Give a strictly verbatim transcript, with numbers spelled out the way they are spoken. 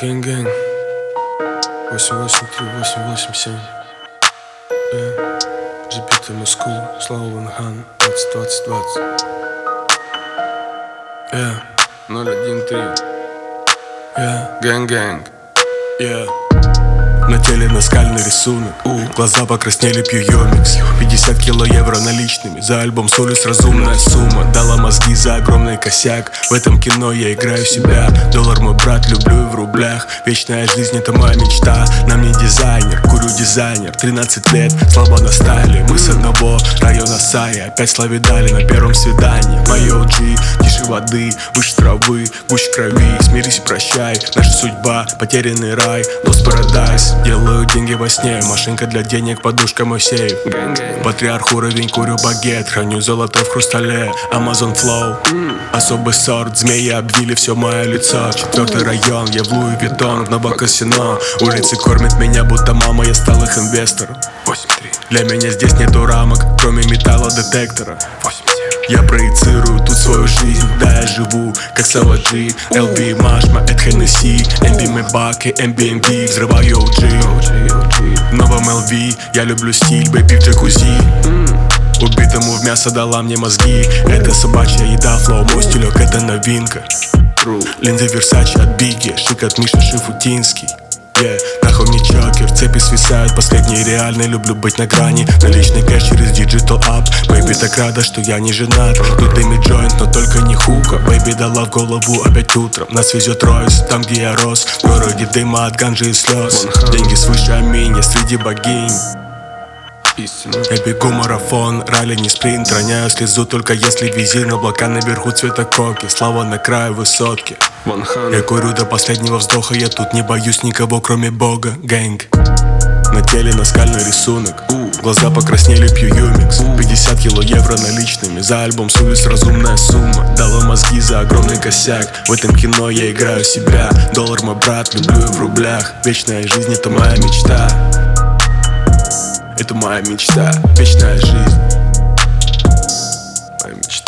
Гэнг-гэнг восемь восемь три восемь восемь семь yeah. джи пи ти Москву, Слава Ванхан, двадцать двадцать двадцать yeah. ноль один три yeah. Гэнг-гэнг yeah. На теле наскальный рисунок, у, глаза покраснели, пью йомикс. Пятьдесят кило евро наличными, за альбом с улиц разумная сумма. Дала мозги за огромный косяк, в этом кино я играю себя. Доллар мой брат, люблю и в рублях. Вечная жизнь это моя мечта, на мне дизайнер, курю дизайнер. Тринадцать лет, слабо на стайле, мы с одного района Сая. Опять славе дали на первом свидании. Мои о джи, тише воды, выше травы, гуще крови. Смирись и прощай, наша судьба, потерянный рай, Lost Paradise. Делаю деньги во сне, машинка для денег, подушка мой сейф. Патриарх уровень, курю багет, храню золото в хрустале. Amazon Flow, особый сорт, змеи обвили все мое лицо. Четвертый район, я в Луи Виттон, в Новокасино. Улицы кормят меня, будто мама, я стал их инвестором. Для меня здесь нету рамок, кроме металлодетектора. Я проецирую тут свою жизнь, да я живу, как Саваджи. эл би Машма, Эд Хеннесси, эм би Мэбак и эм би эм ди. Взрываю о джи, в новом эл ви. Я люблю стиль, бэйби в джакузи. Убитому в мясо дала мне мозги. Это собачья еда, флоу, мой стилек, это новинка. Линзы Версачи от Биги, шик от Миши Шифутинский. Yeah. Нахуй мне чокер, цепи свисают, последние реальные. Люблю быть на грани, наличный кэш через диджитал ап. Бэйби так рада, что я не женат. Тут дымит джойнт, но только не хука. Бэйби дала в голову опять утром. Нас везет Ройс, там где я рос. В городе дыма от ганжи и слез. Деньги свыше, аминь, я среди богинь. Я бегу марафон, ралли не спринт. Роняю слезу только если визир. Облака наверху цвета коки, слава на краю высотки. Я курю до последнего вздоха, я тут не боюсь никого, кроме Бога. Гэнг. На теле наскальный рисунок, у, глаза покраснели, пью юмикс. Пятьдесят кило евро наличными, за альбом с улиц разумная сумма. Дала мозги за огромный косяк, в этом кино я играю себя. Доллар мой брат, люблю и в рублях. Вечная жизнь это моя мечта. Это моя мечта, вечная жизнь. Моя мечта.